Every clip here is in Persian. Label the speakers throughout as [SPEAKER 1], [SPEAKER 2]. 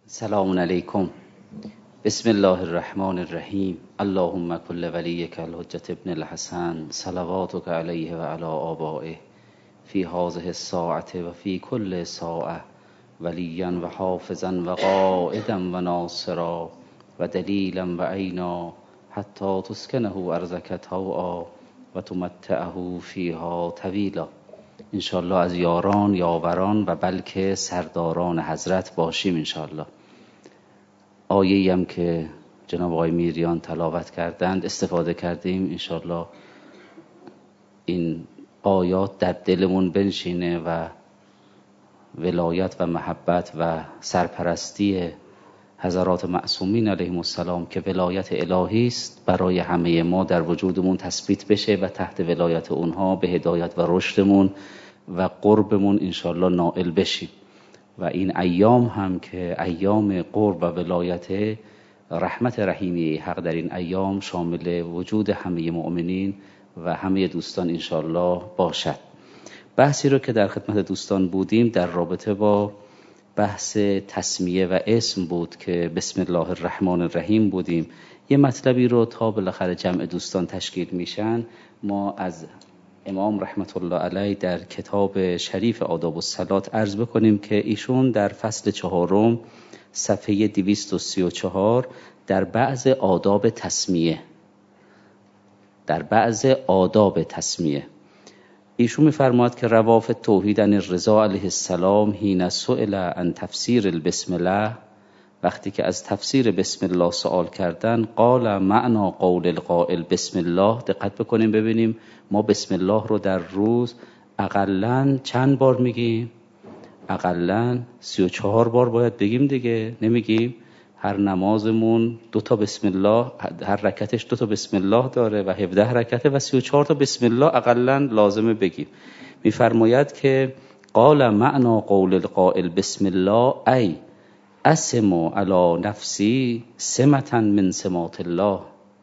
[SPEAKER 1] سلام علیکم. بسم الله الرحمن الرحیم. اللهم کل ولیک الحجة ابن الحسن صلواتک علیه و علی آبائه فی هذه الساعة و فی کل ساعة ولیا و حافظا و قائدا و ناصرا و دلیلا و عینا حتی تسکنه ارضک طوعا و تمتعه فیها طویلا. انشالله از یاران، یاوران و بلکه سرداران حضرت باشیم انشالله. آیه‌ای هم که جناب آقای میریان تلاوت کردند استفاده کردیم. انشالله این آیات در دلمون بنشینه و ولایت و محبت و سرپرستی حضرات معصومین علیهم السلام که ولایت الهی است برای همه ما در وجودمون تثبیت بشه و تحت ولایت اونها به هدایت و رشدمون و قربمون انشالله نائل بشیم. و این ایام هم که ایام قرب و ولایت، رحمت رحیمی حق در این ایام شامل وجود همه مؤمنین و همه دوستان انشالله باشد. بحثی رو که در خدمت دوستان بودیم در رابطه با بحث تسمیه و اسم بود که بسم الله الرحمن الرحیم بودیم. یه مطلبی رو تا بالاخره جمع دوستان تشکیل میشن ما از امام رحمت الله علیه در کتاب شریف آداب الصلات عرض بکنیم که ایشون در فصل 4 صفحه 234 در بعض آداب تسمیه ایشون می‌فرماید که رواف توحید عن الرضا علیه السلام حین سئل عن تفسیر البسم الله، وقتی که از تفسیر بسم الله سوال کردن، قال معنا قول القائل بسم الله. دقت بکنیم ببینیم ما بسم الله رو در روز اقلن چند بار میگیم؟ اقلن 34 بار باید بگیم دیگه، نمیگیم؟ هر نمازمون 2 بسم الله، هر رکعتش 2 بسم الله داره و 17 رکعته و 34 بسم الله اقلن لازمه بگیم. میفرماید که قال معنا قول القائل بسم الله ای اسمو علی نفسی سمة من سمات الله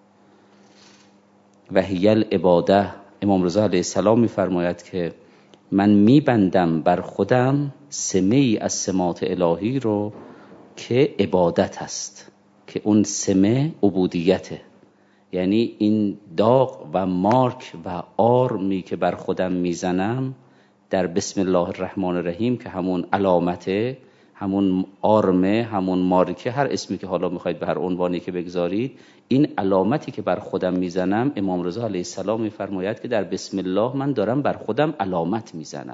[SPEAKER 1] و هی العباده. امام رضا علیه السلام میفرماید که من میبندم بر خودم سمه‌ای از سمات الهی رو که عبادت است، که اون سمه عبودیته. یعنی این داغ و مارک و آرمی که بر خودم میزنم در بسم الله الرحمن الرحیم که همون علامته، همون آرمه، همون مارکه، هر اسمی که حالا میخواید به هر عنوانی که بگذارید، این علامتی که بر خودم میزنم، امام رضا علیه السلام میفرماید که در بسم الله من دارم بر خودم علامت میزنم.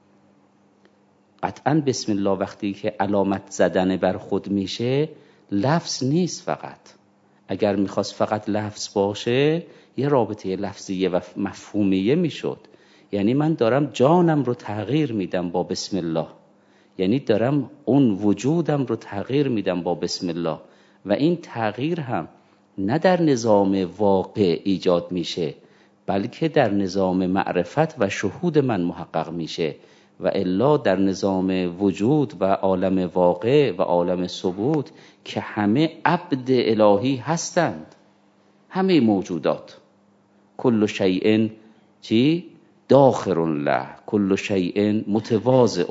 [SPEAKER 1] قطعا بسم الله وقتی که علامت زدن بر خود میشه لفظ نیست فقط. اگر میخواست فقط لفظ باشه یه رابطه لفظیه و مفهومیه میشد. یعنی من دارم جانم رو تغییر میدم با بسم الله، یعنی دارم اون وجودم رو تغییر میدم با بسم الله. و این تغییر هم نه در نظام واقع ایجاد میشه بلکه در نظام معرفت و شهود من محقق میشه، و الا در نظام وجود و عالم واقع و عالم ثبوت که همه عبد الهی هستند، همه موجودات. کل شیء چی؟ داخر له، کل شیء متواضع،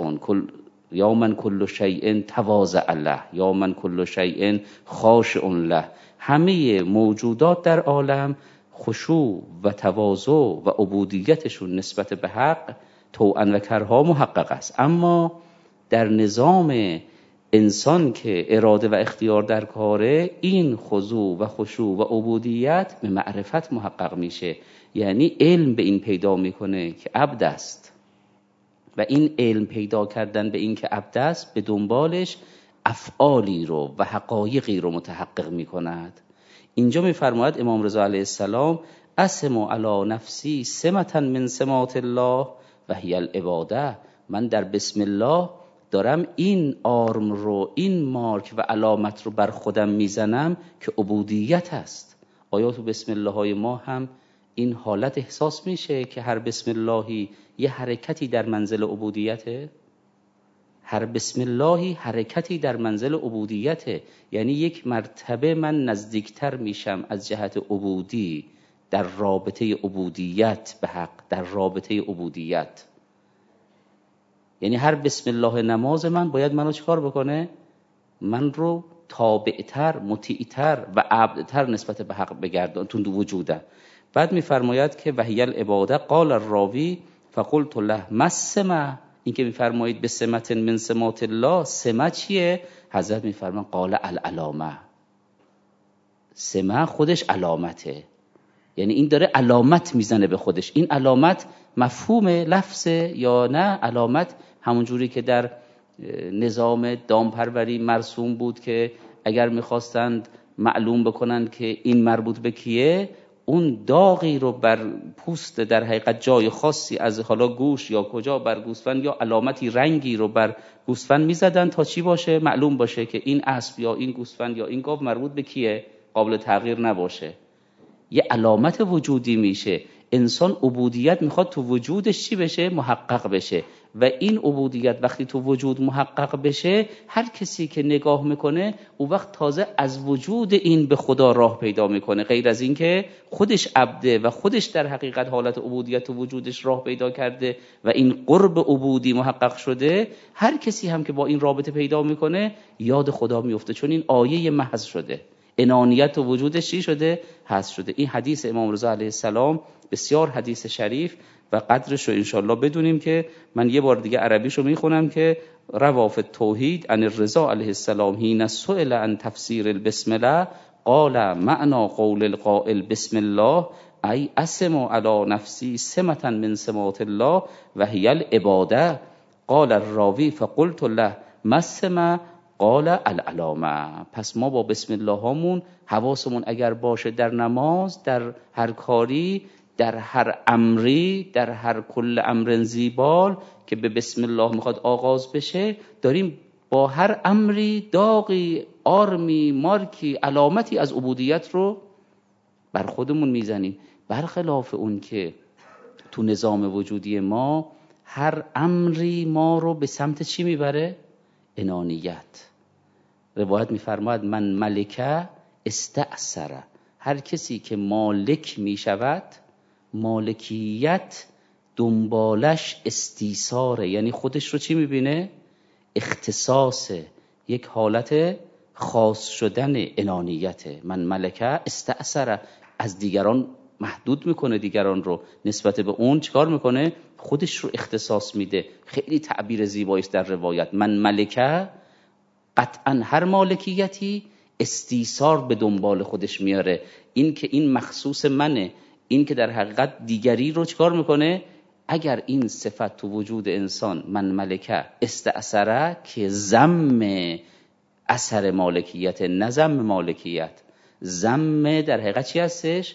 [SPEAKER 1] یا من کل شیء تواضع له، یا من کل شیء خاشع له. همه موجودات در عالم خشوع و تواضع و عبودیتشون نسبت به حق طوعا و کرها محقق است. اما در نظام انسان که اراده و اختیار در کاره، این خضوع و خشوع و عبودیت به معرفت محقق میشه. یعنی علم به این پیدا میکنه که عبد است، و این علم پیدا کردن به این که عبد است به دنبالش افعالی رو و حقایقی رو متحقق میکند. اینجا میفرماید امام رضا علیه السلام اسمو علی نفسی سمة من سمات الله و هی العباده. من در بسم الله دارم این آرم رو، این مارک و علامت رو بر خودم میزنم که عبودیت است. آیا تو بسم الله های ما هم این حالت احساس میشه که هر بسم اللهی یه حرکتی در منزل عبودیته؟ هر بسم اللهی حرکتی در منزل عبودیته. یعنی یک مرتبه من نزدیکتر میشم از جهت عبودی در رابطه عبودیت به حق، در رابطه عبودیت. یعنی هر بسم الله نماز من باید منو چکار بکنه؟ من رو تابعتر، مطیعتر و عبدتر نسبت به حق بگردان تو وجوده. بعد میفرماید که وحی العباده قال الراوی فقلت له ما السمه، این که میفرمایید به سمت من سمات الله، سمه چیه؟ حضرت میفرمان قال العلامه، سمه خودش علامته، یعنی این داره علامت میزنه به خودش. این علامت مفهوم لفظه یا نه علامت همون جوری که در نظام دامپروری مرسوم بود که اگر میخواستند معلوم بکنند که این مربوط به کیه، اون داغی رو بر پوست در حقیقت جای خاصی از حالا گوش یا کجا بر گوسفند یا علامتی رنگی رو بر گوسفند میزدن تا چی باشه؟ معلوم باشه که این اسب یا این گوسفند یا این گاو مربوط به کیه، قابل تغییر نباشه. یه علامت وجودی میشه. انسان عبودیت میخواد تو وجودش چی بشه؟ محقق بشه. و این عبودیت وقتی تو وجود محقق بشه، هر کسی که نگاه میکنه او وقت تازه از وجود این به خدا راه پیدا میکنه. غیر از این که خودش عبده و خودش در حقیقت حالت عبودیت تو وجودش راه پیدا کرده و این قرب عبودی محقق شده، هر کسی هم که با این رابطه پیدا میکنه یاد خدا میفته، چون این آیه محض شده، انانیت و وجودش چی شده؟ حذف شده. این حدیث امام رضا علیه السلام بسیار حدیث شریف و قدرش رو انشالله بدونیم که من یه بار دیگه عربیشو میخونم که رواف التوحید عن الرضا علیه السلام حین سئل عن تفسیر البسمله قال معنا قول القائل بسم الله ای اسم علی نفسی سمة من سمات الله و هی العباده. قال الراوی فقلت له ما السمة قال العلامه. پس ما با بسم الله هامون حواسمون اگر باشه در نماز، در هر کاری، در هر امری، در هر کل امر زیبال که به بسم الله میخواد آغاز بشه، داریم با هر امری داغی، آرمی، مارکی، علامتی از عبودیت رو بر خودمون میزنیم. برخلاف اون که تو نظام وجودی ما هر امری ما رو به سمت چی میبره؟ انانیت. روایت میفرماید من ملکه استأثر، هر کسی که مالک میشود، مالکیت دنبالش استیثاره، یعنی خودش رو چی میبینه؟ اختصاصه، یک حالت خاص شدن انانیته. من ملکه استأثر، از دیگران محدود میکنه، دیگران رو نسبت به اون چیکار میکنه؟ خودش رو اختصاص میده. خیلی تعبیر زیبایی است در روایت. من ملکه، قطعا هر مالکیتی استیثار به دنبال خودش میاره، این که این مخصوص منه، این که در حقیقت دیگری رو چیکار میکنه؟ اگر این صفت تو وجود انسان من ملکه استأثره که ضم اثر مالکیت، نه ضم مالکیت، ضم در حقیقت چی هستش؟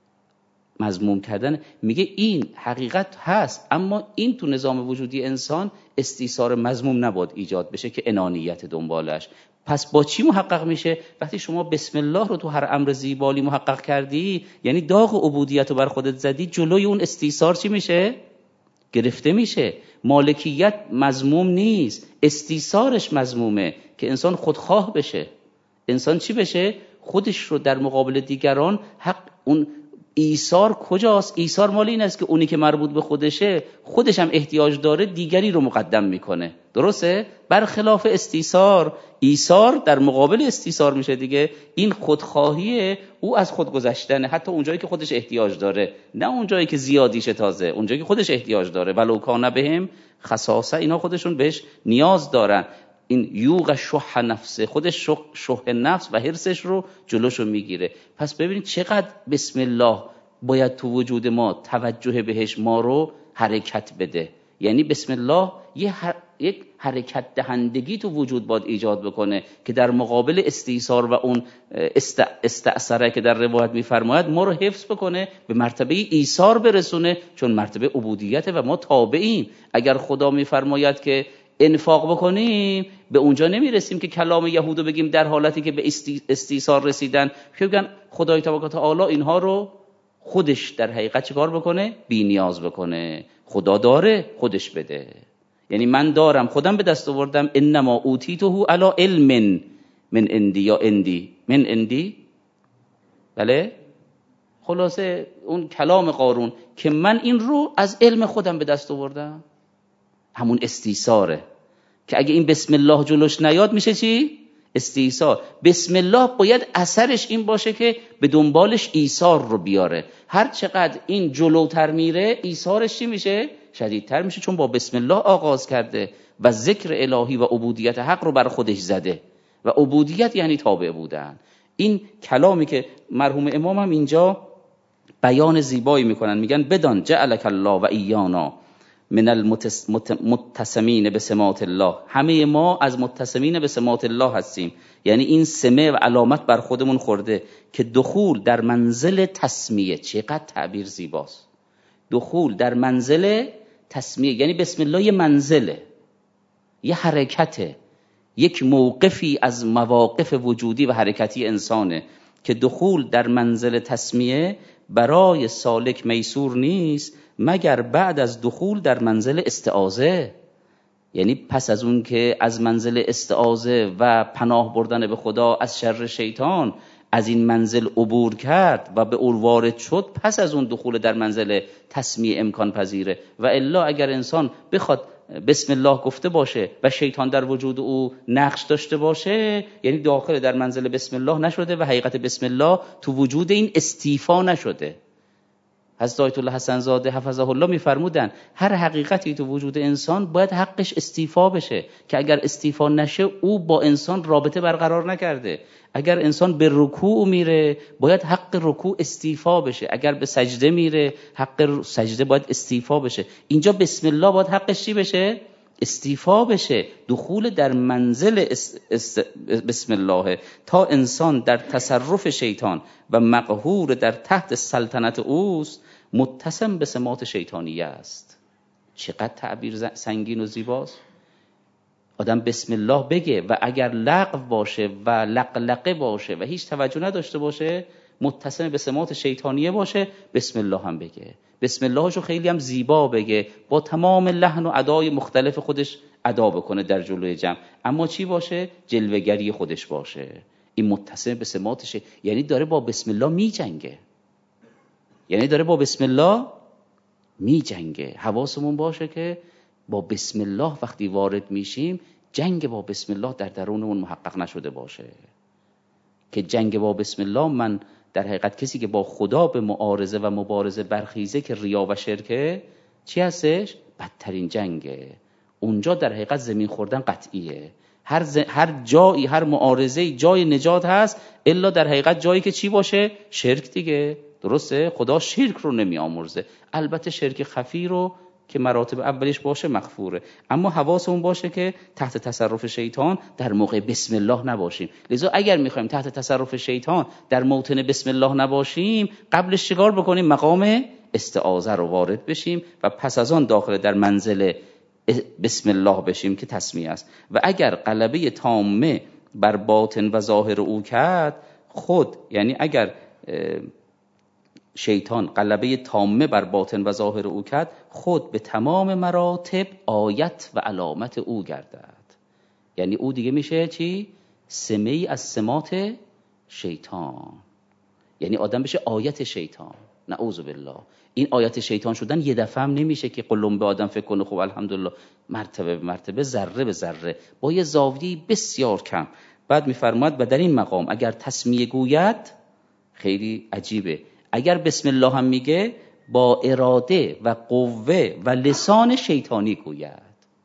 [SPEAKER 1] مذموم کردن. میگه این حقیقت هست، اما این تو نظام وجودی انسان استیثار مذموم نباید ایجاد بشه که انانیت دنبالش. پس با چی محقق میشه؟ وقتی شما بسم الله رو تو هر امر زیبالی محقق کردی، یعنی داغ عبودیت رو بر خودت زدی، جلوی اون استیثار چی میشه؟ گرفته میشه. مالکیت مذموم نیست، استیثارش مذمومه که انسان خودخواه بشه. انسان چی بشه؟ خودش رو در مقابل دیگران حق اون ایثار کجاست؟ ایثار مال این است که اونی که مربوط به خودشه، خودش هم احتیاج داره، دیگری رو مقدم میکنه. درسته؟ برخلاف استیثار، ایثار در مقابل استیثار میشه دیگه. این خودخواهیه، او از خود گذشتنه، حتی اونجایی که خودش احتیاج داره، نه اونجایی که زیادیشه، تازه اونجایی که خودش احتیاج داره. ولو کان بهم خصاصه، اینا خودشون بهش نیاز دارن. این یوغ شح نفسه، خودش شح نفس و حرصش رو جلوشو میگیره. پس ببینید چقدر بسم الله باید تو وجود ما توجه بهش ما رو حرکت بده. یعنی بسم الله یک حرکت دهندگی تو وجود باید ایجاد بکنه که در مقابل استیثار و اون استأثره که در روایت میفرماید ما رو حفظ بکنه، به مرتبه ایثار برسونه، چون مرتبه عبودیته و ما تابعیم. اگر خدا میفرماید که انفاق بکنیم، به اونجا نمیرسیم که کلام یهودو بگیم در حالتی که به استیثار رسیدن، که بگن خدای تبارک و تعالی اینها رو خودش در حقیقت چیکار بکنه؟ بی نیاز بکنه. خدا داره، خودش بده. یعنی من دارم، خودم به دست آوردم. انما اوتیته علی علم من عندی یا عندی من عندی. بله، خلاصه اون کلام قارون که من این رو از علم خودم به دست آوردم، همون استیثاره که اگه این بسم الله جلوش نیاد میشه چی؟ استیثار. بسم الله باید اثرش این باشه که به دنبالش ایثار رو بیاره. هر چقدر این جلوتر میره ایثارش چی میشه؟ شدیدتر میشه، چون با بسم الله آغاز کرده و ذکر الهی و عبودیت حق رو بر خودش زده و عبودیت یعنی تابع بودن. این کلامی که مرحوم امام هم اینجا بیان زیبایی میکنن، میگن بدان جعلک الله و ایانا من المتسمین به سمات الله. همه ما از متسمین به سمات الله هستیم، یعنی این سمه و علامت بر خودمون خورده که دخول در منزل تسمیه. چقدر تعبیر زیباست. دخول در منزل تسمیه یعنی بسم الله یه منزله، یه حرکته، یک موقفی از مواقف وجودی و حرکتی انسانه که دخول در منزل تسمیه برای سالک میسور نیست مگر بعد از دخول در منزل استعاذه. یعنی پس از اون که از منزل استعاذه و پناه بردن به خدا از شر شیطان از این منزل عبور کرد و به اون وارد شد، پس از اون دخول در منزل تسمیه امکان پذیره. و الا اگر انسان بخواد بسم الله گفته باشه و شیطان در وجود او نقش داشته باشه، یعنی داخل در منزل بسم الله نشده و حقیقت بسم الله تو وجود این استیفا نشده. حضرت آیت الله حسن زاده حفظه الله میفرمودن هر حقیقتی تو وجود انسان باید حقش استیفا بشه، که اگر استیفا نشه او با انسان رابطه برقرار نکرده. اگر انسان به رکوع میره باید حق رکوع استیفا بشه، اگر به سجده میره حق سجده باید استیفا بشه. اینجا بسم الله باید حقش چی بشه؟ استیفا بشه. دخول در منزل بسم الله تا انسان در تصرف شیطان و مقهور در تحت سلطنت اوست متسم به سمات شیطانیه است. چقدر تعبیر سنگین و زیباست. آدم بسم الله بگه و اگر لغو باشه و لقلقه باشه و هیچ توجه نداشته باشه، متسم به سمات شیطانیه باشه، بسم الله هم بگه. بسم اللهشو خیلی هم زیبا بگه، با تمام لحن و ادای مختلف خودش ادا بکنه در جلوی جمع، اما چی باشه؟ جلوه‌گری خودش باشه. این متسم به سماتشه، یعنی داره با بسم الله می جنگه، یعنی داره با بسم الله می جنگه. حواسمون باشه که با بسم الله وقتی وارد میشیم جنگ با بسم الله در درونمون محقق نشده باشه. که جنگ با بسم الله، من در حقیقت کسی که با خدا به معارضه و مبارزه برخیزه که ریا و شرکه، چی هستش؟ بدترین جنگه. اونجا در حقیقت زمین خوردن قطعیه. هر جایی، هر معارضه جای نجات هست، الا در حقیقت جایی که چی باشه؟ شرک دیگه. درسته؟ خدا شرک رو نمی آمرزه. البته شرک خفی رو که مراتب اولیش باشه مغفوره، اما حواسمون باشه که تحت تصرف شیطان در موقع بسم الله نباشیم. لذا اگر میخوایم تحت تصرف شیطان در موطن بسم الله نباشیم، قبلش چیکار بکنیم؟ مقام استعاذه رو وارد بشیم و پس از آن داخل در منزل بسم الله بشیم که تسمیه است. و اگر غلبه تامه بر باطن و ظاهر او کرد خود، یعنی اگر شیطان غلبه تامه بر باطن و ظاهر او کرد، خود به تمام مراتب آیت و علامت او گردد. یعنی او دیگه میشه چی؟ سمه‌ای از سمات شیطان، یعنی آدم بشه آیت شیطان. نعوذ بالله. این آیت شیطان شدن یه دفعه هم نمیشه که قلم به آدم فکر کنه خب الحمدلله، مرتبه به مرتبه، ذره به ذره، با یه زاویه بسیار کم. بعد میفرماید و در این مقام اگر تسمیه گوید، خیلی عجیبه، اگر بسم الله هم میگه با اراده و قوه و لسان شیطانی گوید.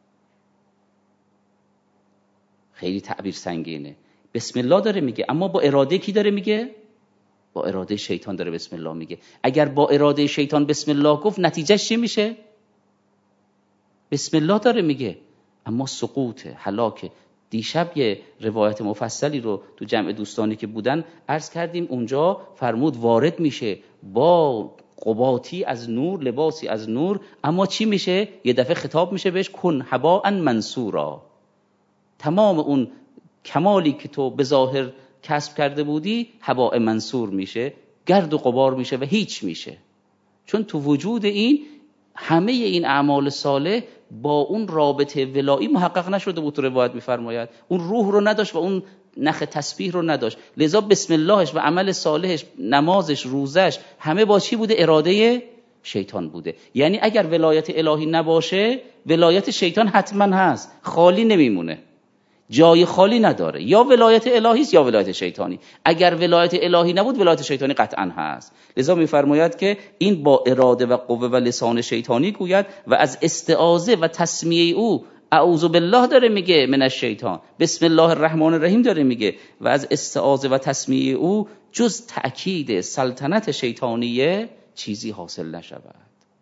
[SPEAKER 1] خیلی تعبیر سنگینه. بسم الله داره میگه، اما با اراده کی داره میگه؟ با اراده شیطان داره بسم الله میگه. اگر با اراده شیطان بسم الله گفت، نتیجهش چی میشه؟ بسم الله داره میگه اما سقوط، هلاک. دیشب یه روایت مفصلی رو تو جمع دوستانی که بودن عرض کردیم. اونجا فرمود وارد میشه با قباتی از نور، لباسی از نور، اما چی میشه؟ یه دفعه خطاب میشه بهش کن هباء منصورا. تمام اون کمالی که تو به ظاهر کسب کرده بودی هباء منصور میشه، گرد و غبار میشه و هیچ میشه. چون تو وجود این همه این اعمال صالح با اون رابطه ولایی محقق نشده بود. تو روایت میفرماید اون روح رو نداشت و اون نخ تسبیح رو نداشت. لذا بسم اللهش و عمل صالحش، نمازش، روزش، همه با چی بوده؟ اراده شیطان بوده. یعنی اگر ولایت الهی نباشه، ولایت شیطان حتما هست، خالی نمیمونه. جای خالی نداره، یا ولایت الهی است یا ولایت شیطانی. اگر ولایت الهی نبود ولایت شیطانی قطعا هست. لذا میفرماید که این با اراده و قوه و لسان شیطانی گوید و از استعاذه و تسمیه او اعوذ بالله داره میگه من الشیطان، بسم الله الرحمن الرحیم داره میگه و از استعاذه و تسمیه او جز تأکید سلطنت شیطانیه چیزی حاصل نشود.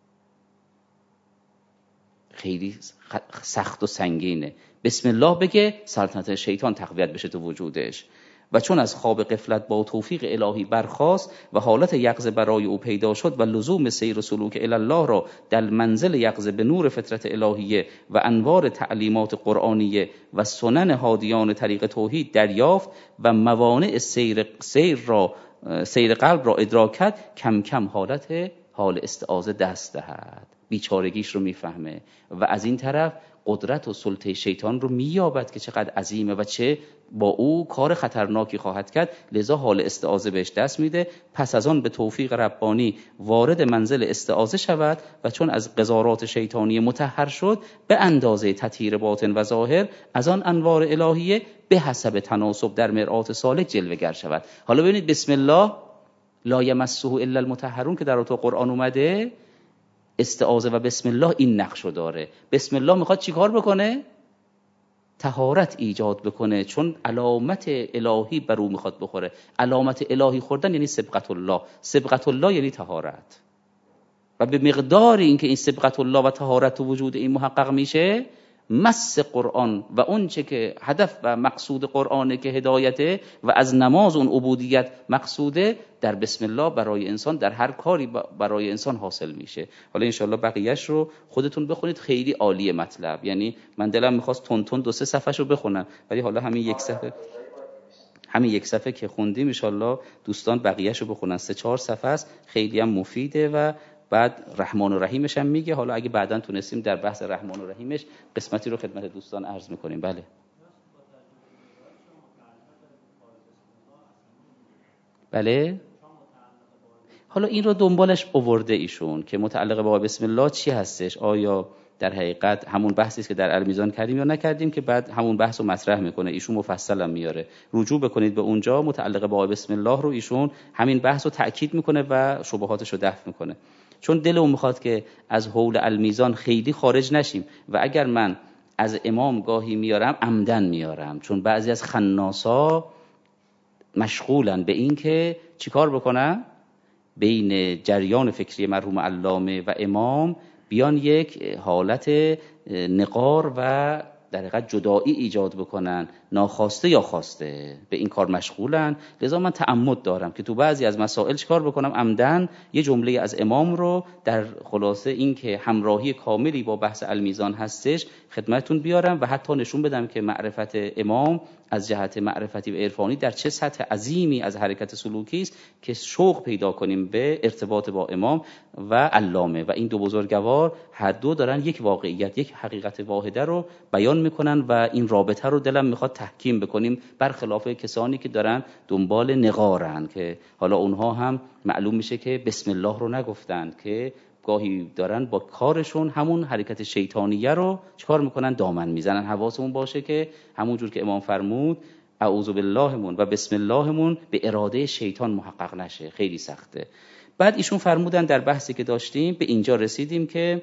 [SPEAKER 1] خیلی سخت و سنگینه. بسم الله بگه سلطنت شیطان تقویت بشه تو وجودش. و چون از خواب غفلت با توفیق الهی برخاست و حالت یقظه برای او پیدا شد و لزوم سیر و سلوک الی الله را در منزل یقظه به نور فطرت الهیه و انوار تعلیمات قرآنیه و سنن هادیان طریق توحید دریافت و موانع سیر قلب را ادراک کرد، کم کم حال استعاذه دست دهد، بیچارگیش رو میفهمه و از این طرف قدرت و سلطه شیطان رو مییابد که چقدر عظیمه و چه با او کار خطرناکی خواهد کرد. لذا حال استعاذه بهش دست میده. پس از آن به توفیق ربانی وارد منزل استعاذه شود و چون از قذارات شیطانی مطهر شد به اندازه تطهیر باطن و ظاهر از آن انوار الهیه به حسب تناسب در مرآت سالک جلوه گر شود. حالا ببینید بسم الله لا یمسه الا المطهرون که در تو قرآن اومده، استعاذه و بسم الله این نقشو داره. بسم الله میخواد چی کار بکنه؟ طهارت ایجاد بکنه، چون علامت الهی بر او میخواد بخوره. علامت الهی خوردن یعنی سبقت الله، سبقت الله یعنی طهارت. و به مقدار اینکه این سبقت الله و طهارت و وجود این محقق میشه، مس قرآن و اون چه که هدف و مقصود قرآنه که هدایته و از نماز اون عبودیت مقصوده، در بسم الله برای انسان در هر کاری برای انسان حاصل میشه. حالا انشالله بقیهش رو خودتون بخونید، خیلی عالیه مطلب. یعنی من دلم میخواست تون 2-3 صفحه رو بخونم، ولی حالا همین یک صفحه که خوندیم انشالله دوستان بقیهش رو بخونن. 3-4 صفحه است، خیلی هم مفیده و بعد رحمان و رحیمش هم میگه. حالا اگه بعداً تونستیم در بحث رحمان و رحیمش قسمتی رو خدمت دوستان عرض میکنیم. بله بله. حالا این رو دنبالش آورده ایشون که متعلق با بسم الله چی هستش، آیا در حقیقت همون بحثی است که در المیزان کردیم یا نکردیم، که بعد همون بحث رو مطرح میکنه ایشون، مفصل هم میاره. رجوع بکنید به اونجا، متعلق با بسم الله رو ایشون همین بحث رو تأکید میکنه و شبهاتش رو دفع میکنه. چون دلمون میخواد که از حول المیزان خیلی خارج نشیم و اگر من از امام گاهی میارم عمدن میارم، چون بعضی از خناسا مشغولن به این که چیکار بکنن بین جریان فکری مرحوم علامه و امام بیان یک حالت نقار و در حقیقت جدایی ایجاد بکنن، ناخواسته یا خواسته به این کار مشغولن. لذا من تعمد دارم که تو بعضی از مسائل چیکار بکنم، عمدن یه جمله از امام رو در خلاصه این که همراهی کاملی با بحث المیزان هستش خدمتتون بیارم و حتی نشون بدم که معرفت امام از جهت معرفتی و عرفانی در چه سطح عظیمی از حرکت سلوکی است که شوق پیدا کنیم به ارتباط با امام و علامه. و این دو بزرگوار هر دو دارن یک واقعیت، یک حقیقت واحده رو بیان میکنن و این رابطه رو دلم میخواد تحکیم بکنیم، برخلاف کسانی که دارن دنبال نقارن که حالا اونها هم معلوم میشه که بسم الله رو نگفتن، که گاهی دارن با کارشون همون حرکت شیطانیه رو چیکار میکنن، دامن میزنن. حواسمون باشه که همون جور که امام فرمود اعوذ باللهمون و بسم اللهمون به اراده شیطان محقق نشه، خیلی سخته. بعد ایشون فرمودن در بحثی که داشتیم به اینجا رسیدیم که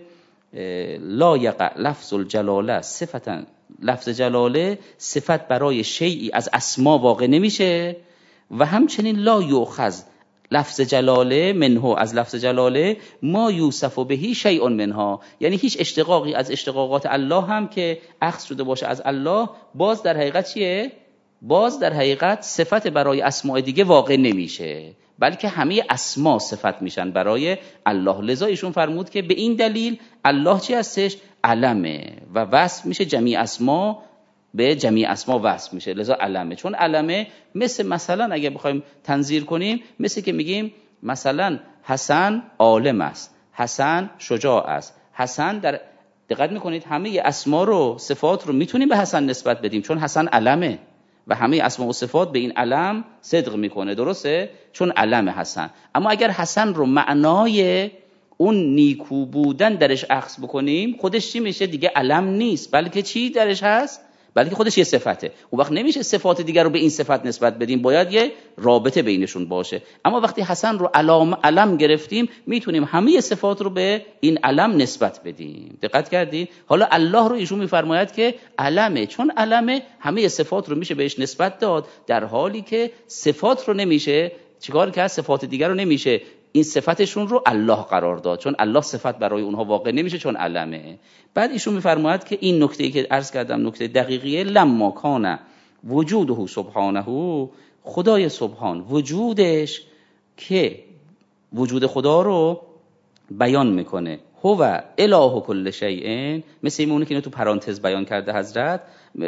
[SPEAKER 1] لا یقع لفظ الجلاله صفتا، لفظ جلاله صفت برای شیئی از اسما واقع نمیشه و همچنین لا یؤخذ لفظ جلاله منه، از لفظ جلاله ما یوصف بهی شیء منها، یعنی هیچ اشتقاقی از اشتقاقات الله هم که اخذ شده باشه از الله باز در حقیقت چیه؟ باز در حقیقت صفت برای اسماء دیگه واقع نمیشه، بلکه همه اسما صفت میشن برای الله. لذا ایشون فرمود که به این دلیل الله چی هستش؟ علمه و وصف میشه، جمیع اسما به جمیع اسما وصف میشه، لذا علمه. چون علمه مثلا اگه بخوایم تنظیر کنیم مثل که میگیم مثلا حسن عالم است، حسن شجاع است، حسن در دقت میکنید همه اسما رو صفات رو میتونیم به حسن نسبت بدیم چون حسن علمه و همه اسما و صفات به این علم صدق میکنه، درسته؟ چون علم حسن. اما اگر حسن رو معنای اون نیکو بودن درش اخذ بکنیم خودش چی میشه؟ دیگه علم نیست، بلکه چی درش هست؟ بلکه خودش یه صفته. اون وقت نمیشه صفات دیگر رو به این صفت نسبت بدیم، باید یه رابطه بینشون باشه. اما وقتی حسن رو علم گرفتیم میتونیم همه صفات رو به این علم نسبت بدیم. دقت کردید؟ حالا الله رو ایشون میفرماید که علمه، چون علمه همه صفات رو میشه بهش نسبت داد، در حالی که صفات رو نمیشه چیکار کرد؟ صفات دیگر رو نمیشه این صفتشون رو الله قرار داد، چون الله صفت برای اونها واقع نمیشه چون علمه. بعد ایشون میفرماید که این نکته‌ای که عرض کردم نکته دقیقیه، لما کان وجوده سبحانه، خدای سبحان وجودش که وجود خدا رو بیان میکنه، هو اله کل شیء، مثل اونه که اینو تو پرانتز بیان کرده حضرت،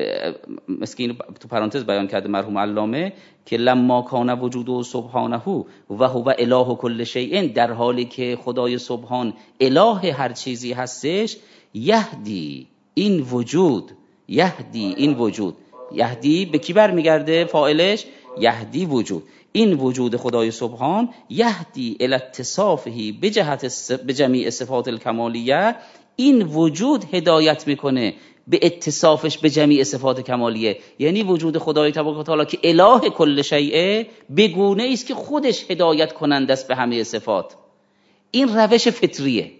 [SPEAKER 1] مثل اینو تو پرانتز بیان کرده مرحوم علامه که لما کان وجوده سبحانه و هو اله کل شیء، در حالی که خدای سبحان اله هر چیزی هستش، یهدی این وجود، یهدی این وجود، یهدی به کی برمیگرده؟ فاعلش یهدی وجود، این وجود خدای سبحان یهدی الی اتصافه به جمیع صفات الکمالیه، این وجود هدایت میکنه به اتصافش به جمیع صفات کمالیه. یعنی وجود خدای تبارک و تعالی که اله کل شیء به گونه است که خودش هدایت کننده است به همه صفات. این روش فطریه،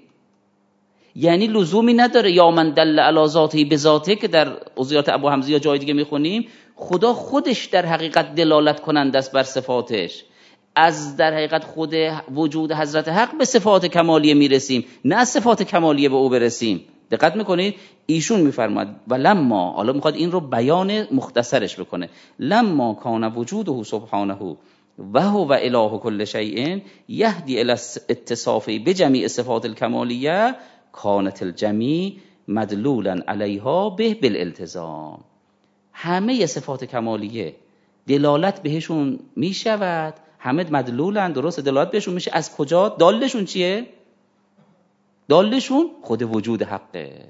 [SPEAKER 1] یعنی لزومی نداره یا من دل علی ذاته به ذاته که در عزیات ابو حمزه یا جای دیگه میخونیم خدا خودش در حقیقت دلالت کننده است بر صفاتش. از در حقیقت خود وجود حضرت حق به صفات کمالیه میرسیم، نه از صفات کمالیه به او برسیم. دقت میکنید؟ ایشون میفرماد و لما، حالا میخواد این رو بیان مختصرش بکنه، لما کان وجوده سبحانه و هو اله کل شیء یهدی الی اتصاف بجمیع صفات الکمالیه کانت الجمیع مدلولا علیها به بالالتزام. همه صفات کمالیه دلالت بهشون میشود، همه مدلولن، درست دلالت بهشون میشه. از کجا؟ دالشون چیه؟ دالشون خود وجود حقه.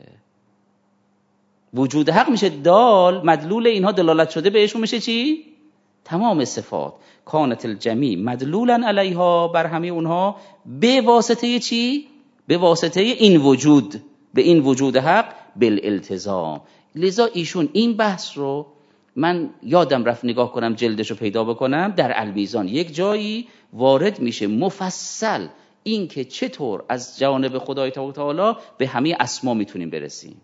[SPEAKER 1] وجود حق میشه دال، مدلول اینها دلالت شده بهشون میشه چی؟ تمام صفات. کانت الجمیع مدلولا علیها، بر همه اونها به واسطه چی؟ به واسطه این وجود، به این وجود حق بالالتزام. لذا ایشون این بحث رو من یادم رفت نگاه کنم جلدش رو پیدا بکنم، در المیزان یک جایی وارد میشه مفصل این که چطور از جانب خدای تعالی به همه اسما میتونیم برسیم،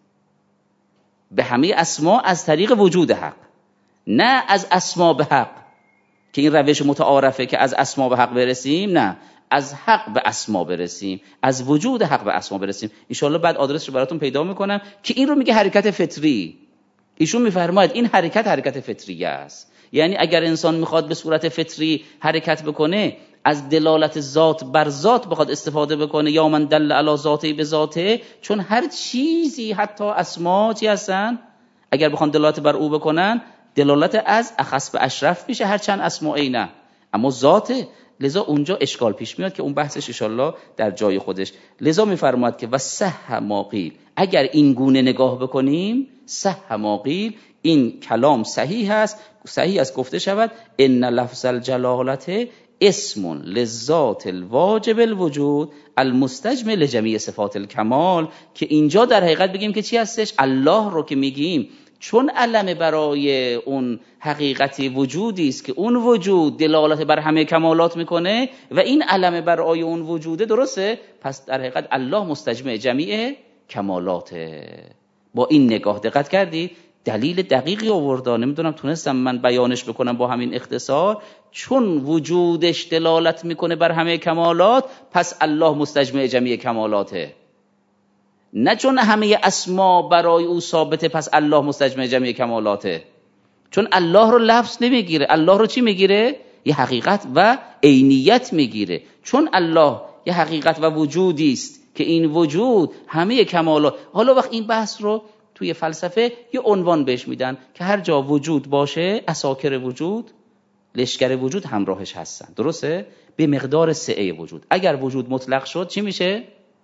[SPEAKER 1] به همه اسما از طریق وجود حق، نه از اسما به حق که این روش متعارفه که از اسما به حق برسیم، نه، از حق به اسما برسیم، از وجود حق به اسما برسیم. انشالله بعد آدرسش رو براتون پیدا میکنم که این رو میگه حرکت فطری. ایشون میفرماید این حرکت فطریه است. یعنی اگر انسان میخواد به صورت فطری حرکت بکنه، از دلالت ذات بر ذات بخواد استفاده بکنه، یا من دل علی ذاته به ذاته، چون هر چیزی حتی اسما چی هستن اگر بخوان دلالت بر او بکنن، دلالت از اخص به اشرف میشه، هر چند اسمائی نه، اما ذاته. لذا اونجا اشکال پیش میاد که اون بحثش انشالله در جای خودش. لذا میفرماید که و صح ما قیل، اگر این گونه نگاه بکنیم، صح ما قیل، این کلام صحیح است، صحیح است گفته شود ان لفظ الجلالت اسم للذات الواجب الوجود المستجمع لجمیع صفات الکمال، که اینجا در حقیقت بگیم که چی هستش؟ الله رو که میگیم چون علم برای اون حقیقتی وجودی است که اون وجود دلالت بر همه کمالات میکنه و این علم برای اون وجوده، درسته؟ پس در حقیقت الله مستجمع جمیع کمالاته. با این نگاه دقت کردی؟ دلیل دقیقی آورده، نمیدونم تونستم من بیانش بکنم با همین اختصار. چون وجودش دلالت میکنه بر همه کمالات، پس الله مستجمع جمیع کمالاته. نه چون همه اسما برای او ثابته پس الله مستجمع جمیع کمالاته. چون الله رو لفظ نمیگیره، الله رو چی میگیره؟ یه حقیقت و عینیت میگیره. چون الله یه حقیقت و وجودی است که این وجود همه کمالات. حالا وقت این بحث رو توی فلسفه یه عنوان بهش میدن که هر جا وجود باشه، عساکر وجود، لشکر وجود همراهش هستن، درسته؟ به مقدار سعه وجود. اگر وجود مطلق شد چی میشه؟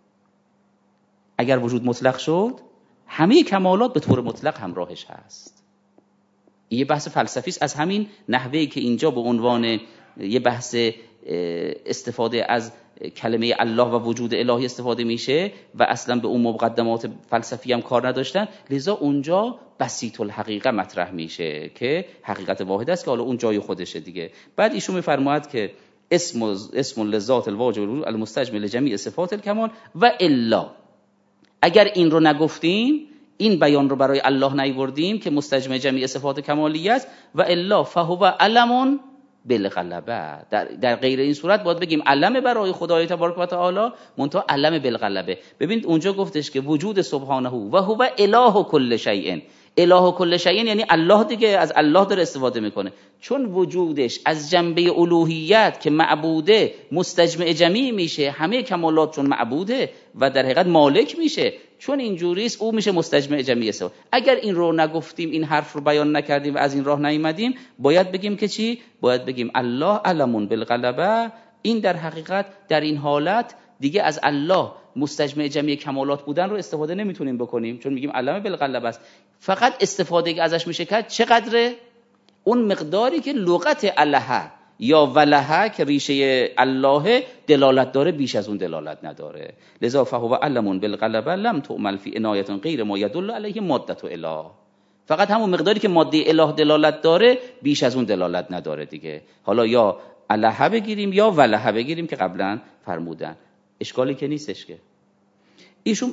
[SPEAKER 1] اگر وجود مطلق شد، همه کمالات به طور مطلق همراهش هست. یه بحث فلسفی است. از همین نحوهی که اینجا به عنوان یه بحث استفاده از کلمه الله و وجود الهی استفاده میشه و اصلا به اون مقدمات فلسفی هم کار نداشتن، لذا اونجا بسیط الحقیقه مطرح میشه که حقیقت واحد است که حالا اون جای خودشه دیگه. بعد ایشون میفرماید که اسم لذات الواجب المستجمل لجمیع صفات الکمال و الا، اگر این رو نگفتیم، این بیان رو برای الله نیوردیم که مستجمع جمیع صفات کمالیه است، و الا فهو علم بالغلبه، در غیر این صورت باید بگیم علم برای خدای تبارک و تعالی، منتها علم بالغلبه. ببینید اونجا گفتش که وجود سبحانه و هو اله کل شیء، اله کل شیء یعنی الله دیگه، از الله داره استفاده میکنه، چون وجودش از جنبه الوهیت که معبوده مستجمع جمیع میشه، همه کمالات چون معبوده و در حقیقت مالک میشه، چون اینجوریست او میشه مستجمع جمیع صفات. اگر این رو نگفتیم، این حرف رو بیان نکردیم و از این راه نیامدیم، باید بگیم که چی؟ باید بگیم الله علم بالغلبه. این در حقیقت در این حالت دیگه از الله مستجمع جمیع کمالات بودن رو استفاده نمیتونیم بکنیم، چون میگیم علم بالغلبه است. فقط استفاده که ازش میشه کرد چقدره؟ اون مقداری که لغت الها یا ولها که ریشه الله دلالت داره، بیش از اون دلالت نداره. لذا فهو علم بالغلبه لم تعمل فی عنایه غیر ما یدل علیه ماده اله، فقط همون مقداری که ماده اله دلالت داره، بیش از اون دلالت نداره دیگه. حالا یا الها بگیریم یا ولها بگیریم که قبلا فرمودن، اشکالی که نیستش که ایشون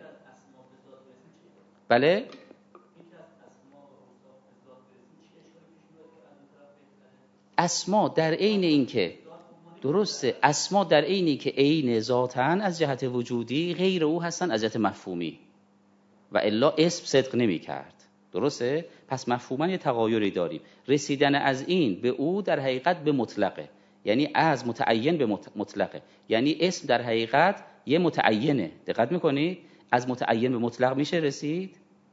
[SPEAKER 1] بله اسما در عین این که درسته، اسما در عینی که عین ذاتن از جهت وجودی، غیر او هستن از جهت مفهومی، و الا اسم صدق نمی کرد. درسته؟ پس مفهوما یه تغایری داریم. رسیدن از این به او در حقیقت به مطلقه، یعنی از متعین به مطلقه، یعنی اسم در حقیقت یه متعینه. دقت میکنی؟ از متعین به مطلق میشه رسید.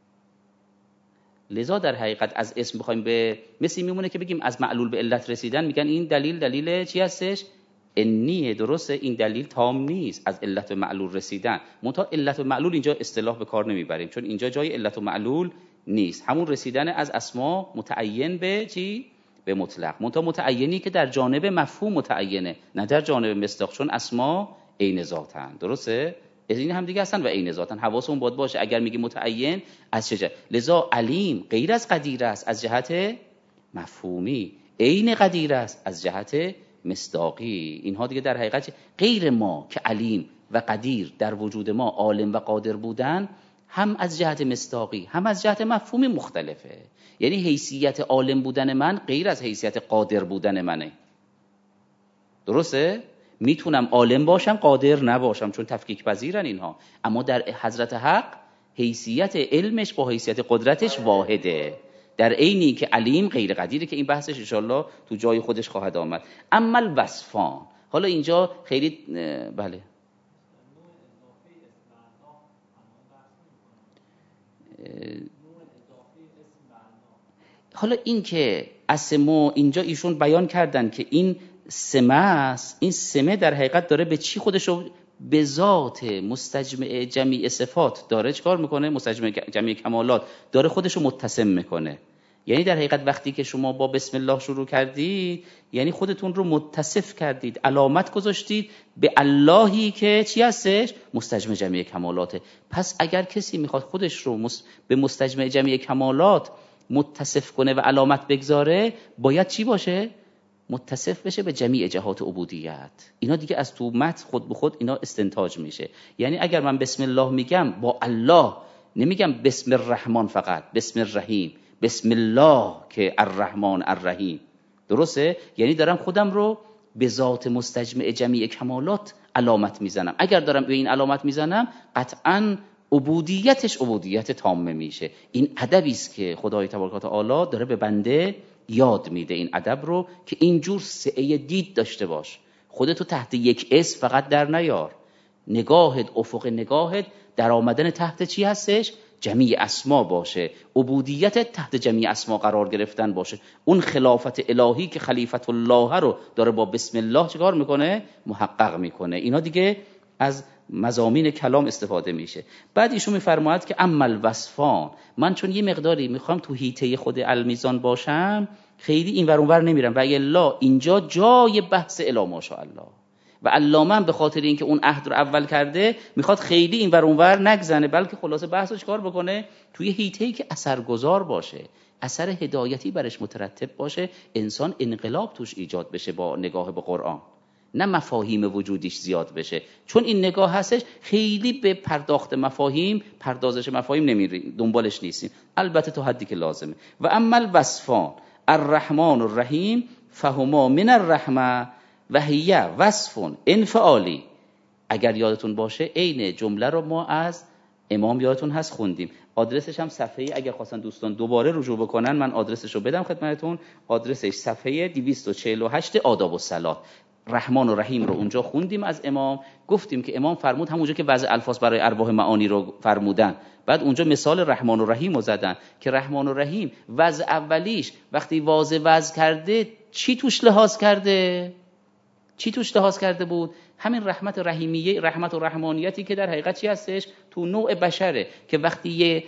[SPEAKER 1] لذا در حقیقت از اسم بخوایم به مثل میمونه که بگیم از معلول به علت رسیدن، میگن این دلیل چی هستش؟ انیه. درسته؟ این دلیل تام نیست از علت و معلول رسیدن، منتها علت و معلول اینجا اصطلاح به کار نمیبریم، چون اینجا جای علت و معلول نیست. همون رسیدن از اسما متعین به چی؟ به مطلق، منتها متعینی که در جانب مفهوم متعینه، نه در جانب مصداق، چون اسما عین ذاتن. درسته؟ از این هم دیگه هستن و عین ذاتن. حواسمون باید باشه اگر میگی متعین از چه جهت. لذا علیم غیر از قدیر است از جهت مفهومی، عین قدیر است از جهت مصداقی. اینها دیگه در حقیقت غیر ما که علیم و قدیر در وجود ما عالم و قادر بودن، هم از جهت مصداقی هم از جهت مفهومی مختلفه. یعنی حیثیت عالم بودن من غیر از حیثیت قادر بودن منه. درسته؟ میتونم عالم باشم قادر نباشم، چون تفکیک پذیرن اینها، اما در حضرت حق حیثیت علمش با حیثیت قدرتش واحده، در عینی که علیم غیر قدیره، که این بحثش انشالله تو جای خودش خواهد آمد. اما الوصفان، حالا اینجا خیلی بله حالا این که اسمو اینجا ایشون بیان کردن که این سمه است، این سمه در حقیقت داره به چی خودشو به ذات مستجمع جمیع صفات داره چیکار میکنه؟ مستجمع جمیع کمالات داره خودشو متصم میکنه. یعنی در حقیقت وقتی که شما با بسم الله شروع کردید، یعنی خودتون رو متصف کردید، علامت گذاشتید به اللهی که چی هستش؟ مستجمع جمیع کمالاته. پس اگر کسی میخواد خودش رو به مستجمع جمیع کمالات متصف کنه و علامت بگذاره، باید چی باشه؟ متصف بشه به جمیع جهات عبودیت. اینا دیگه از تو متن خود به خود اینا استنتاج میشه. یعنی اگر من بسم الله میگم، با الله نمیگم بسم الرحمن فقط، بسم الرحیم، بسم الله که الرحمن الرحیم. درسته؟ یعنی دارم خودم رو به ذات مستجمع جمیع کمالات علامت میزنم. اگر دارم به این علامت میزنم، قطعاً عبودیتش عبودیت تامه میشه. این ادبی است که خدای تبارک و تعالی داره به بنده یاد میده، این ادب رو که اینجور سعه دید داشته باش. خودتو تحت یک اسم فقط در نیار، نگاهت، افق نگاهت در آمدن تحت چی هستش؟ جمیع اسما باشه، عبودیت تحت جمیع اسما قرار گرفتن باشه. اون خلافت الهی که خلیفت الله رو داره با بسم الله چیکار میکنه؟ محقق میکنه. اینا دیگه از مضامین کلام استفاده میشه. بعد ایشون میفرماید که اما الوصفان، من چون یه مقداری میخوام تو حیطه خود المیزان باشم، خیلی این ور اون ور نمیرم، و الا اینجا جای بحث الا ماشاءالله. و علامه به خاطر اینکه اون عهد رو اول کرده میخواد خیلی این ور اون ور نگزنه، بلکه خلاصه بحثو چیکار بکنه؟ توی حیطه‌ای که اثرگذار باشه، اثر هدایتی برش مترتب باشه، انسان انقلاب توش ایجاد بشه با نگاه به قرآن، نه مفاهیم وجودیش زیاد بشه. چون این نگاه هستش خیلی به پرداخت مفاهیم، پردازش مفاهیم نمیریم، دنبالش نیستیم، البته تا حدی که لازمه. و اما الوصفان الرحمن الرحیم فهما من الرحمه و هی وصف انفعالی. اگر یادتون باشه عین جمله رو ما از امام یادتون هست خوندیم، آدرسش هم صفحه، اگر خواستن دوستان دوباره رجوع بکنن من آدرسش رو بدم خدمتتون، آدرسش صفحه 248 آداب الصلات. رحمان و رحیم رو اونجا خوندیم از امام، گفتیم که امام فرمود همونجا که وضع الفاظ برای ارواح معانی رو فرمودن، بعد اونجا مثال رحمان و رحیم رو زدن که رحمان و رحیم وضع اولیش وقتی وضع کرده چی توش لحاظ کرده؟ چی توش لحاظ کرده بود؟ همین رحمت رحیمیه، رحمت و رحمانیتی که در حقیقت چی هستش؟ تو نوع بشره که وقتی یه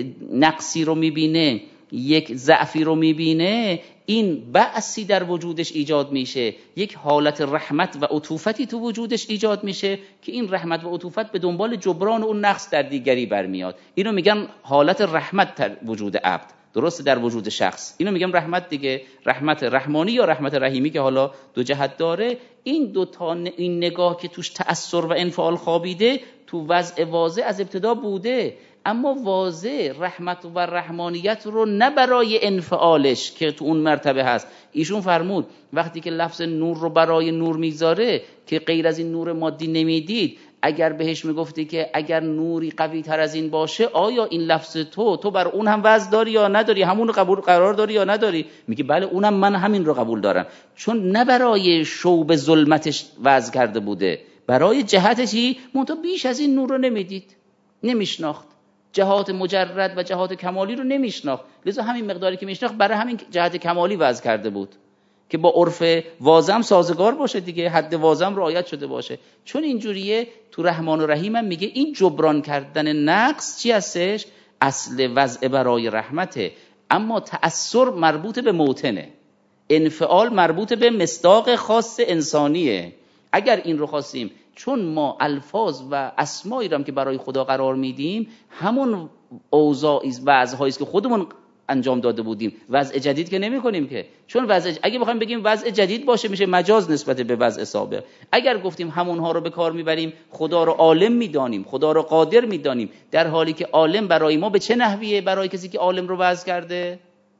[SPEAKER 1] نقصی رو میبینه، یک ضعفی رو میبینه، این بأسی در وجودش ایجاد میشه، یک حالت رحمت و عطوفتی تو وجودش ایجاد میشه که این رحمت و عطوفت به دنبال جبران اون نقص در دیگری برمیاد. اینو میگن حالت رحمت در وجود عبد، درسته، در وجود شخص. اینو میگم رحمت دیگه، رحمت رحمانی یا رحمت رحیمی که حالا دو جهت داره. این دو تا، این نگاه که توش تأثر و انفعال خوابیده تو وضع واضح از ابتدا بوده، اما واضح رحمت و رحمانیت رو نه برای انفعالش که تو اون مرتبه هست. ایشون فرمود وقتی که لفظ نور رو برای نور میگذاره که غیر از این نور مادی نمیدید، اگر بهش میگفتی که اگر نوری قوی تر از این باشه آیا این لفظ تو بر اون هم وزن داری یا نداری، همون رو قبول قرار داری یا نداری؟ میگه بله اونم من همین رو قبول دارم، چون نه برای شوب ظلمتش وزن کرده بوده، برای جهتشی منتها بیش از این نور رو نمیدید، نمیشناخت، جهات مجرد و جهات کمالی رو نمیشناخت، لذا همین مقداری که میشناخت برای همین جهت کمالی وضع کرده بود که با عرف واضم سازگار باشه دیگه، حد واضم رعایت شده باشه. چون اینجوریه تو رحمان و رحیم هم میگه این جبران کردن نقص چی هستش؟ اصل وضع برای رحمته، اما تأثر مربوط به موطنه، انفعال مربوط به مصداق خاص انسانیه. اگر این رو خواستیم، چون ما الفاظ و اسمایی رو هم که برای خدا قرار میدیم همون اوضاعی وضع‌هایی که خودمون انجام داده بودیم، وضع جدید که نمی کنیم که، چون اگه بخوایم بگیم وضع جدید باشه میشه مجاز نسبت به وضع سابق. اگر گفتیم همونها رو به کار میبریم، خدا رو عالم میدانیم، خدا رو قادر میدانیم، در حالی که عالم برای ما به چه نحویه؟ برای کسی که عالم رو وضع کرده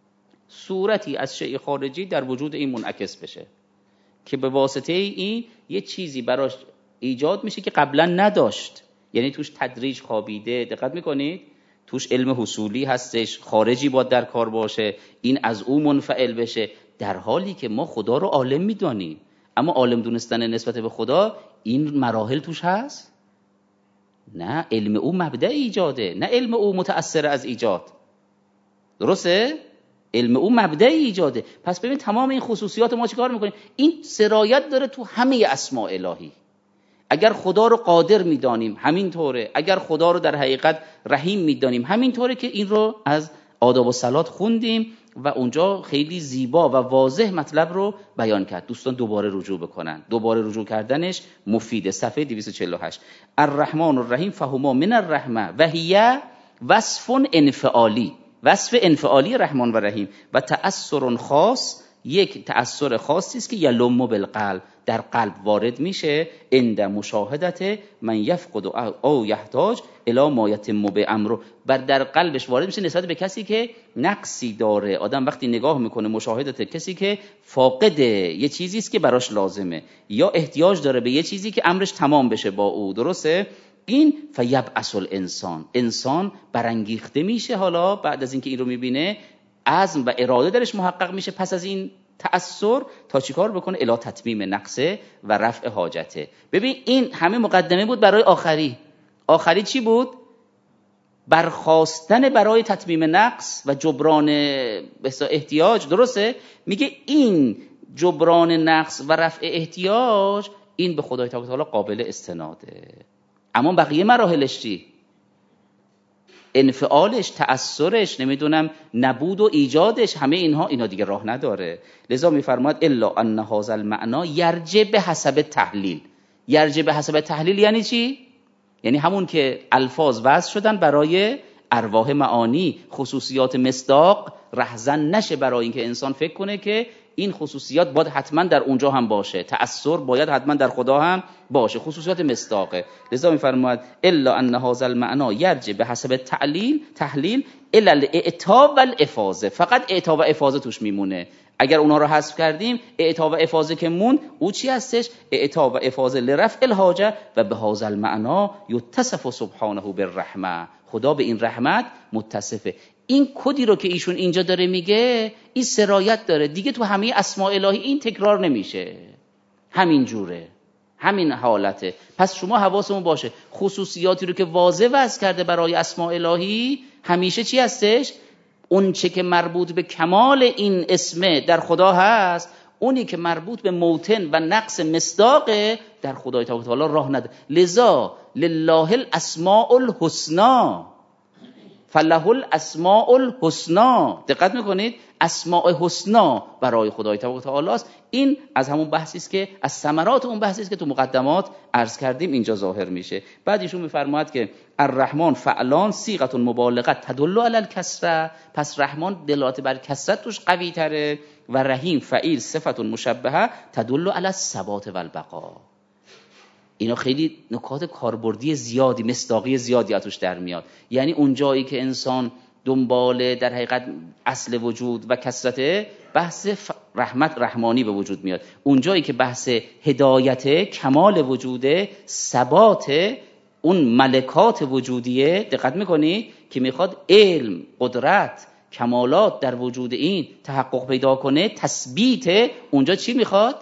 [SPEAKER 1] صورتی از شیء خارجی در وجود این منعکس بشه که به واسطه این یه چیزی براش ایجاد میشه که قبلا نداشت، یعنی توش تدریج خوابیده. دقت میکنید؟ توش علم حصولی هستش، خارجی باید در کار باشه، این از او منفعل بشه، در حالی که ما خدا رو عالم میدانیم. اما عالم دونستن نسبت به خدا این مراحل توش هست؟ نه، علم او مبدأ ایجاده، نه علم او متأثر از ایجاد. درسته؟ علم او مبدأ ایجاده. پس ببین تمام این خصوصیات ما چیکار میکنیم؟ این سرایت داره تو همه اسماء الهی. اگر خدا رو قادر میدانیم همینطوره، اگر خدا رو در حقیقت رحیم میدانیم همینطوره که این رو از آداب الصلات خوندیم و اونجا خیلی زیبا و واضح مطلب رو بیان کرد. دوستان دوباره رجوع بکنن، دوباره رجوع کردنش مفیده. صفحه 248 الرحمن الرحیم فهما من الرحمه و هی وصف انفعالی، وصف انفعالی رحمان و رحیم و تأثر خاص، یک تأثر خاصی است که یلم بالقلب، در قلب وارد میشه عند مشاهدت من یفقد او یحتاج الی ما یتم بامره، بر در قلبش وارد میشه نسبت به کسی که نقصی داره. آدم وقتی نگاه میکنه مشاهدت کسی که فاقد یه چیزی است که براش لازمه یا احتیاج داره به یه چیزی که امرش تمام بشه با او، درسته؟ این فیبعث الانسان، انسان برانگیخته میشه حالا بعد از اینکه این رو میبینه، عزم و اراده درش محقق میشه پس از این تأثر تا چیکار بکنه؟ الی تتمیم نقصه و رفع حاجته. ببین این همه مقدمه بود برای آخری چی بود؟ برخاستن برای تتمیم نقص و جبران احتیاج، درسته؟ میگه این جبران نقص و رفع احتیاج این به خدای تعالی قابل استناده، اما بقیه مراحلش چی؟ انفعالش، تأثرش، نمیدونم نبود و ایجادش، همه اینا دیگه راه نداره. لذا میفرماد الا ان هذا المعنی یرجع به حسب تحلیل. یرجع به حسب تحلیل یعنی چی؟ یعنی همون که الفاظ وضع شدن برای ارواح معانی، خصوصیات مصداق رهزن نشه برای اینکه انسان فکر کنه که این خصوصیات باید حتما در اونجا هم باشه، تأثیر باید حتما در خدا هم باشه، خصوصیات مصداقه. لذا میفرماید الا ان هذا المعنى یرجع به حسب تحلیل الا الاعطاء والافاضه، فقط اعطاء و افاضه توش میمونه. اگر اونها رو حذف کردیم اعطاء و افاضه که مون، او چی هستش؟ اعطاء و افاضه لرفع الحاجه و به هذا المعنى یتصف سبحانه بالرحمه، خدا به این رحمت متصفه. این کدی رو که ایشون اینجا داره میگه این سرایت داره دیگه، تو همه اسماء الهی این تکرار نمیشه، همین جوره، همین حالته. پس شما حواسمون باشه خصوصیاتی رو که واضح وضع کرده برای اسماء الهی همیشه چی هستش؟ اون چه که مربوط به کمال این اسمه در خدا هست، اونی که مربوط به موتن و نقص مصداق در خدای تعالی راه نده. لذا لله الاسماء الحسنا، فله الاسماء الحسنا، دقت میکنید؟ اسماء حسنا برای خدای تعالی است. این از همون بحثی است که از ثمرات اون بحثی است که تو مقدمات عرض کردیم اینجا ظاهر میشه. بعد ایشون میفرماید که الرحمن فعلان صیغه مبالغه تدل علی الکسره، پس رحمان دلالت بر کثرت توش قوی تره، و رحیم فعیل صفت مشبهه تدل علی الثبات و البقا. اینا خیلی نکات کاربردی زیادی، مصداقی زیادی ازش در میاد. یعنی اون جایی که انسان دنبال در حقیقت اصل وجود و کثرت، بحث رحمت رحمانی به وجود میاد. اون جایی که بحث هدایت کمال وجوده، ثبات اون ملکات وجودیه، دقت میکنی که میخواد علم، قدرت، کمالات در وجود این تحقق پیدا کنه، تثبیت اونجا چی میخواد؟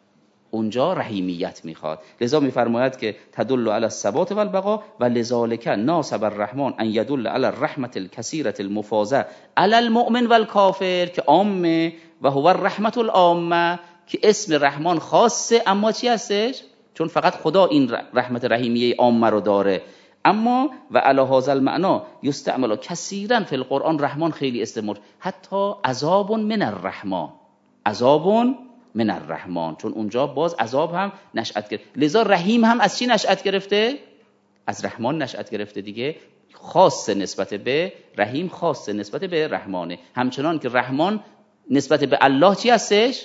[SPEAKER 1] اونجا رحیمیت میخواد. لذا میفرماید که تدل علی الثبات و البقاء و لذالک ناسب الرحمن ان یدل علی الرحمت الکثیره المفاضه علی المؤمن و الکافر، که عامه و هو الرحمت العامه، که اسم رحمان خاصه، اما چی هستش؟ چون فقط خدا این رحمت رحیمیه عامه رو داره. اما و علی هذا المعنى یستعمل کثیرا فی القرآن، رحمان خیلی استعمال، حتی عذاب من الرحمن، عذاب من الرحمن، چون اونجا باز عذاب هم نشأت گرفت. لذا رحیم هم از چی نشأت گرفته؟ از رحمان نشأت گرفته دیگه، خاص نسبت به رحیم، خاص نسبت به رحمانه. همچنان که رحمان نسبت به الله چی هستش؟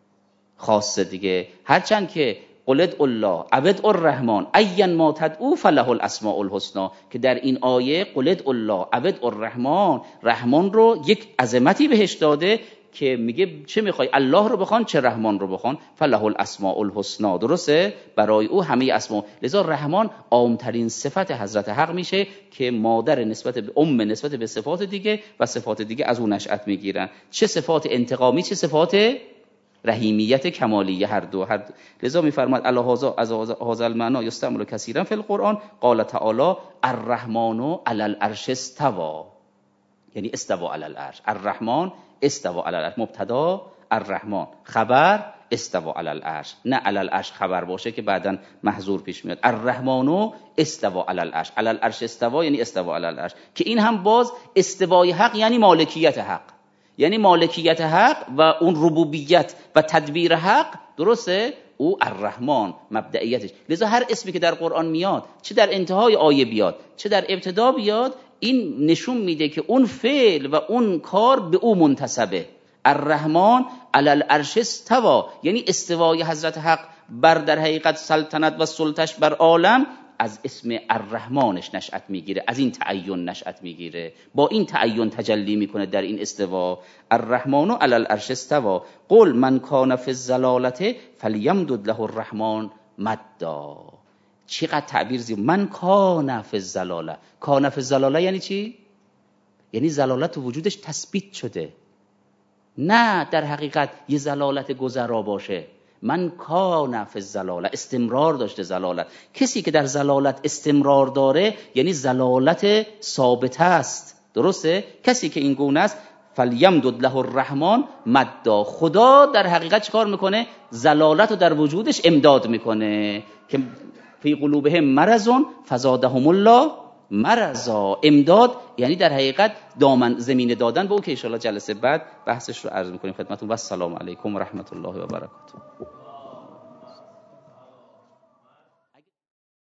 [SPEAKER 1] خاصه دیگه. هرچند که قل ادعوا الله او ادعوا الرحمن ایا ما تدعوا فله الاسماء الحسنا، که در این آیه قل ادعوا الله او ادعوا الرحمن، رحمان رو یک عظمتی بهش داده که میگه چه میخوای، الله رو بخوان چه رحمان رو بخوان، فله الاسماء الحسنا، درسته؟ برای او همه اسما. لذا رحمان عامترین صفت حضرت حق میشه که مادر نسبت به نسبت به صفات دیگه، و صفات دیگه از اون نشأت میگیرن، چه صفات انتقامی چه صفات رحیمیت کمالیه، هر دو. لذا میفرماد الا هذا المعنى یستعمل کثیرا فی القرآن. قال تعالی الرحمن علی العرش استوى، یعنی استوى علی العرش. الرحمن استوى علی العرش، مبتدا الرحمن، خبر استوى علی العرش، نه علی العرش خبر باشه که بعداً محظور پیش میاد. الرحمن استوى علی العرش، علی العرش استوى یعنی استوى علی العرش، که این هم باز استوای حق یعنی مالکیت حق، یعنی مالکیت حق و اون ربوبیت و تدبیر حق، درسته؟ او الرحمن مبدئیتش. لذا هر اسمی که در قرآن میاد، چه در انتهای آیه بیاد چه در ابتدا بیاد، این نشون میده که اون فعل و اون کار به او منتسبه. الرحمن علی العرش استوى، یعنی استوای حضرت حق بر در حقیقت سلطنت و سلطش بر عالم از اسم الرحمنش نشأت میگیره، از این تعین نشأت میگیره، با این تعین تجلی میکنه در این استوا. الرحمن علی العرش استوى قل من کان فی الضلاله فلیمدد له الرحمن مدا. چقدر تعبیر زیبا. من کان فی الضلاله، کان فی الضلاله یعنی چی؟ یعنی ضلالت تو وجودش تثبیت شده، نه در حقیقت یه ضلالت گذرا باشه. من کان فی الضلاله، استمرار داشته ضلالت. کسی که در ضلالت استمرار داره یعنی ضلالت ثابت است، درسته؟ کسی که این گونه است فلیمدد له الرحمن مدا، خدا در حقیقت چیکار میکنه؟ ضلالت رو در وجودش امداد میکنه، که فی قلوبهم مرض فزادهم الله مرضا. امداد یعنی در حقیقت دامن زمینه دادن به او، که ان شاء الله جلسه بعد بحثش رو عرض میکنیم خدمتتون. و السلام علیکم و رحمت الله و برکاته.